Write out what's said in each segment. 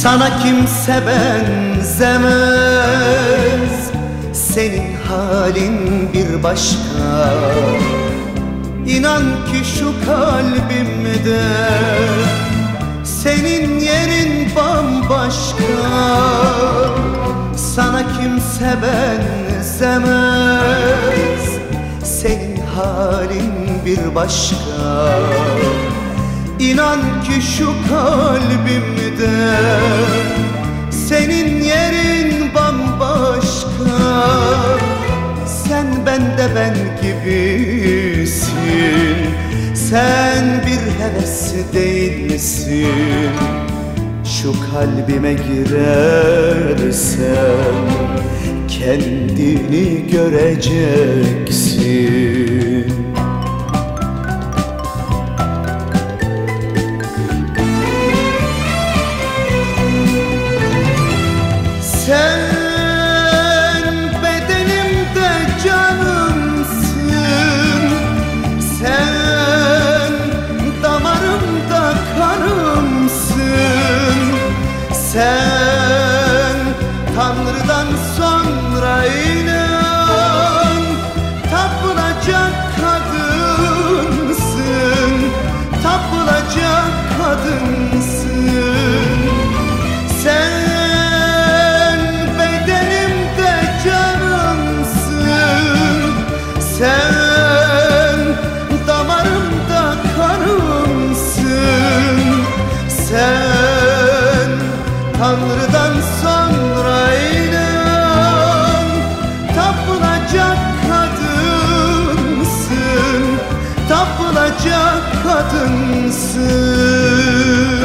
Sana kimse benzemez, senin halin bir başka. İnan ki şu kalbimde senin yerin bambaşka. Sana kimse benzemez, senin halin bir başka. İnan ki şu kalbimde senin yerin bambaşka. Sen bende ben gibisin, sen bir heves değil misin? Şu kalbime girersen kendini göreceksin. Sen bedenimde canımsın, sen damarımda kanımsın. Sen Tanrı'dan sonra inan tapılacak kadınsın, tapılacak kadınsın. Sen sen damarımda kanımsın, sen Tanrı'dan sonra inan tapılacak kadınsın, tapılacak kadınsın.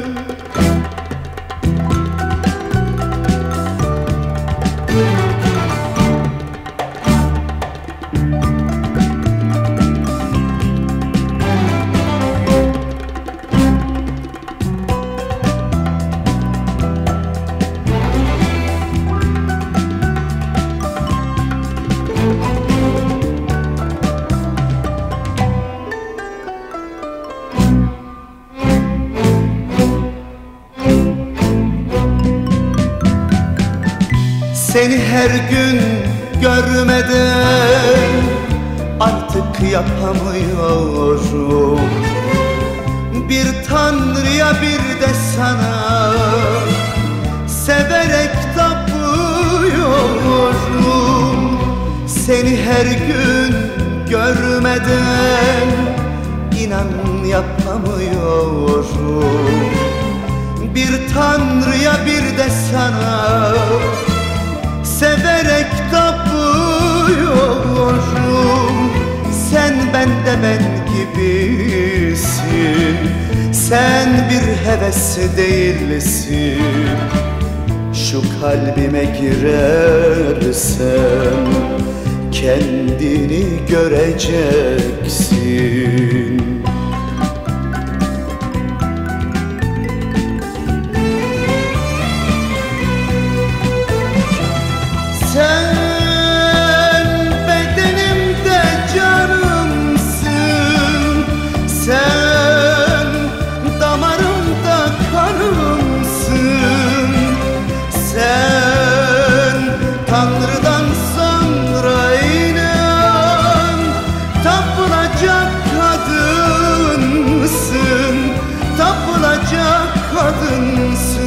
Seni her gün görmeden artık yapamıyorum. Bir Tanrı'ya bir de sana severek tapıyorum. Seni her gün görmeden inan yapamıyorum. Bir Tanrı'ya bir de sana severek tapıyorum. Sen bende ben gibisin, sen bir heves değilsin. Şu kalbime girersen kendini göreceksin. Sen bedenimde canımsın, sen damarımda kanımsın. Sen Tanrı'dan sonra inan tapılacak kadınsın, tapılacak kadınsın.